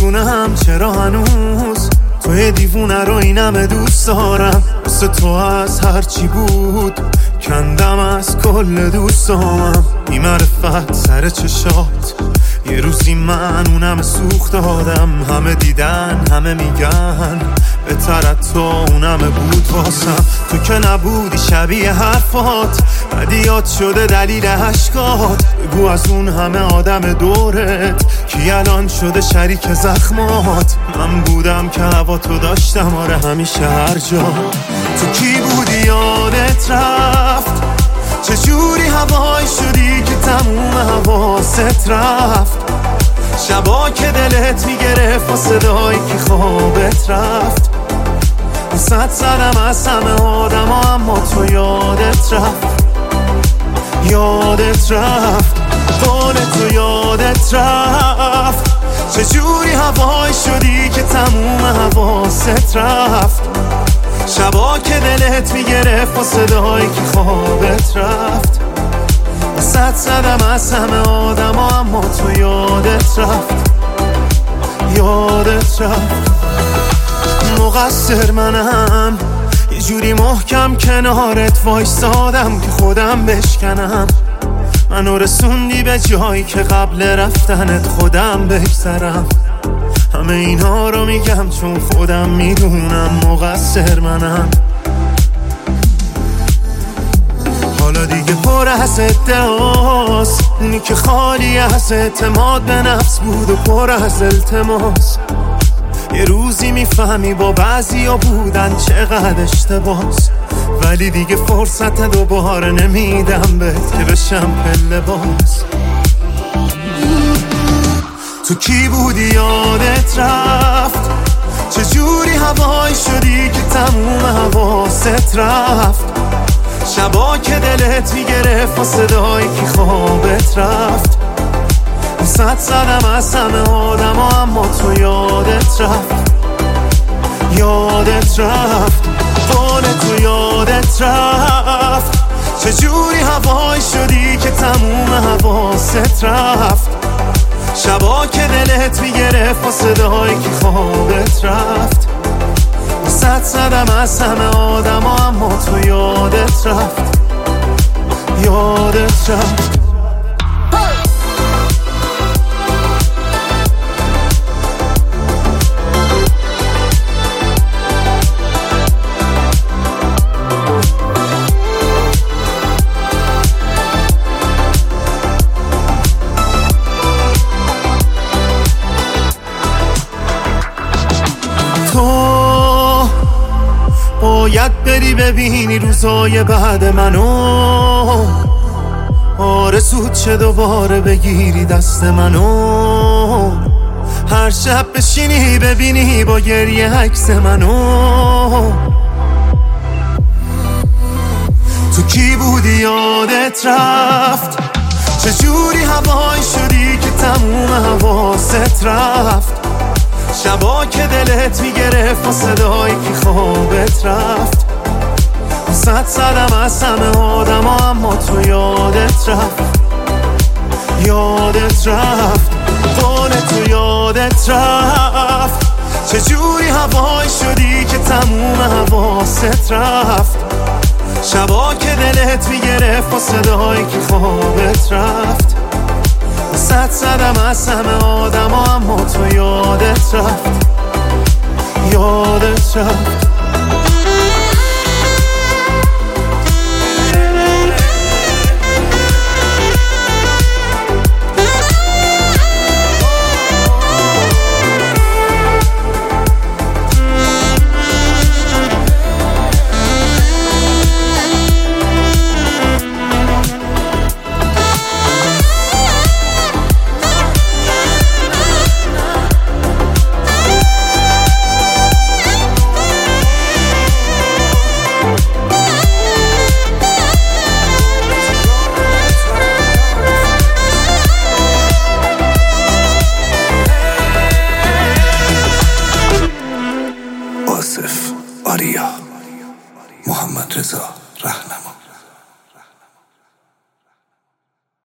نمیدونم چرا هنوز توی دیوونه رو اینم دوست دارم. واسه تو از هرچی بود کندم از کل دوستامم. بی معرفت سر چشات یه روزی من اونم سوخت دادم. همه دیدن همه میگن بهتر از تو اونم بود واسم. تو که نبودی شبیه حرفات بدیات شده دلیل عشقات. بگو از اون همه آدم دورت کی الان شده شریک زخمات. من بودم که هوا تو داشتم آره همیشه هر جا. تو کی بودی یادت رفت چجوری هوایی شدی که تموم حواست رفت. شبا که دلت میگرفت و صدایی که خوابت رفت. وسط زدم از همه آدم اما تو یادت رفت. یادت رفت قول تو یادت رفت. چجوری هوایی شدی که تموم حواست رفت. شبا که دلت میگرفت و صدایی که خوابت رفت. وسط زدم از همه آدم اما تو یادت رفت. یادت رفت. مقصر منم یه جوری محکم کنارت وایسادم که خودم بشکنم. منو رسوندی به جایی که قبل رفتنت خودم بگذرم. همه اینا رو میگم چون خودم میدونم مقصر منم. حالا دیگه پر از ادعاست اونی که خالی از اعتماد به نفس بود و پر از التماس. یه روزی میفهمی با بعضیا بودن چقدر اشتباس. ولی دیگه فرصت دوباره نمیدم بهت که بشم پله باز. تو کی بودی یادت رفت چجوری هوایی شدی که تموم حواست رفت. شبا که دلت میگرفت و صدایی که خوابت رفت. وسط زدم از همه آدم اما تو یادت رفت. یادت رفت قول تو یادت رفت. چجوری هوایی شدی که تموم حواست رفت. شبا که دلت میگرفت و صدایی که خوابت رفت. وسط زدم از همه آدم اما تو یادت رفت. یادت رفت. تو باید بری ببینی روزای بعد منو. آرزوت چه دوباره بگیری دست منو. هر شب بشینی ببینی با گریه عکس منو. تو کی بودی یادت رفت چجوری هوایی شدی که تموم حواست رفت. شبا که دلت میگرفت و صدایی که خوابت رفت. وسط زدم از همه آدم اما تو یادت رفت. یادت رفت قول تو یادت رفت. چجوری هوایی شدی که تموم حواست رفت. شبا که دلت میگرفت و صدایی که خوابت رفت. وسط زدم از همه آدم اما تو یادت رفت. یادت رفت.